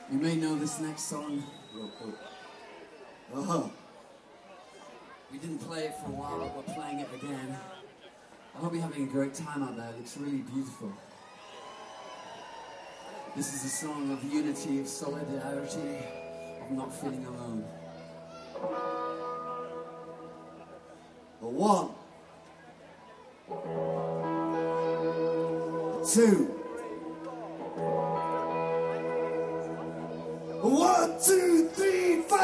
You may know this next song. Oh. We didn't play it for a while, but we're playing it again. I hope you're having a great time out there. It looks really beautiful. This is a song of unity, of solidarity, of not feeling alone. A 1, 2. 1, 2, 3, 4.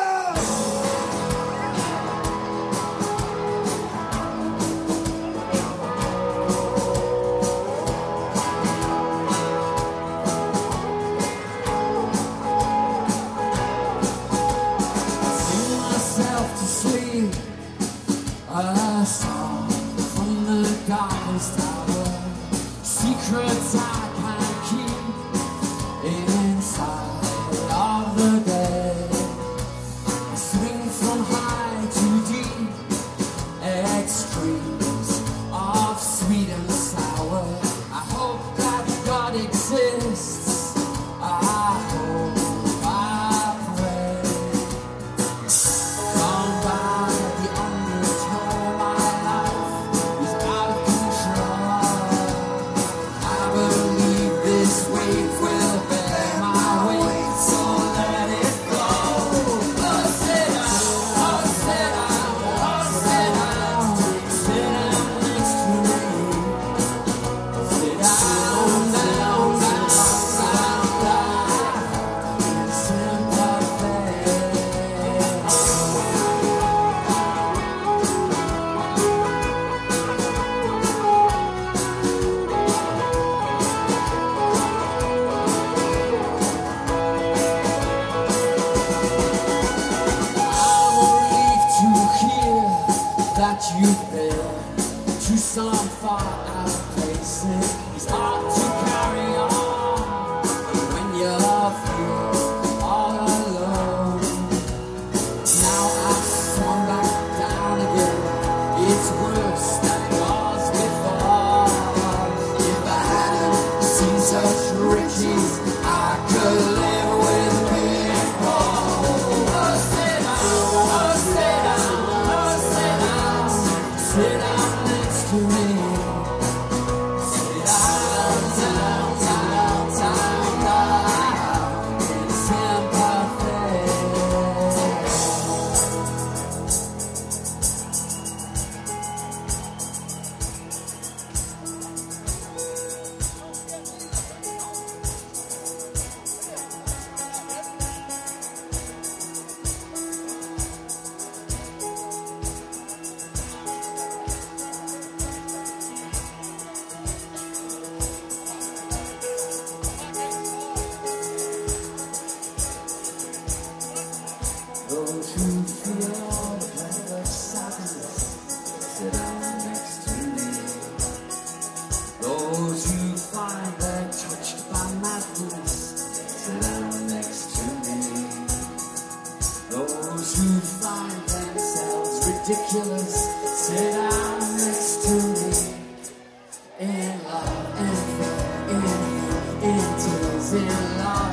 A song from the darkest hour, secrets I can't keep inside of the day. I swing from high to deep, extremes of sweet and sour. I hope that God exists. I hope, I pray. Come by the undertow, my life is out of control. I believe this wave will bear my weight, so let it go. Oh, sit down, oh, sit down, oh, sit down, sit down next to me. Sit down, down, down, down, down, in sympathy. I'm relieved to hear that you've been to some far out places. It's hard to carry on when you feel all alone. Now I've swung back down again. It's worse than it was before. If I hadn't seen such riches, I could live with people. Oh, sit down, oh, sit down, oh, sit down, sit down next to me. Sit down, down, down, down, down, in sympathy. Those who feel the pain of sadness, sit down next to me. Those who find they're touched by madness, sit down next to me. Those who find themselves ridiculous, sit down next to me. In love, in fear, in tears, in love.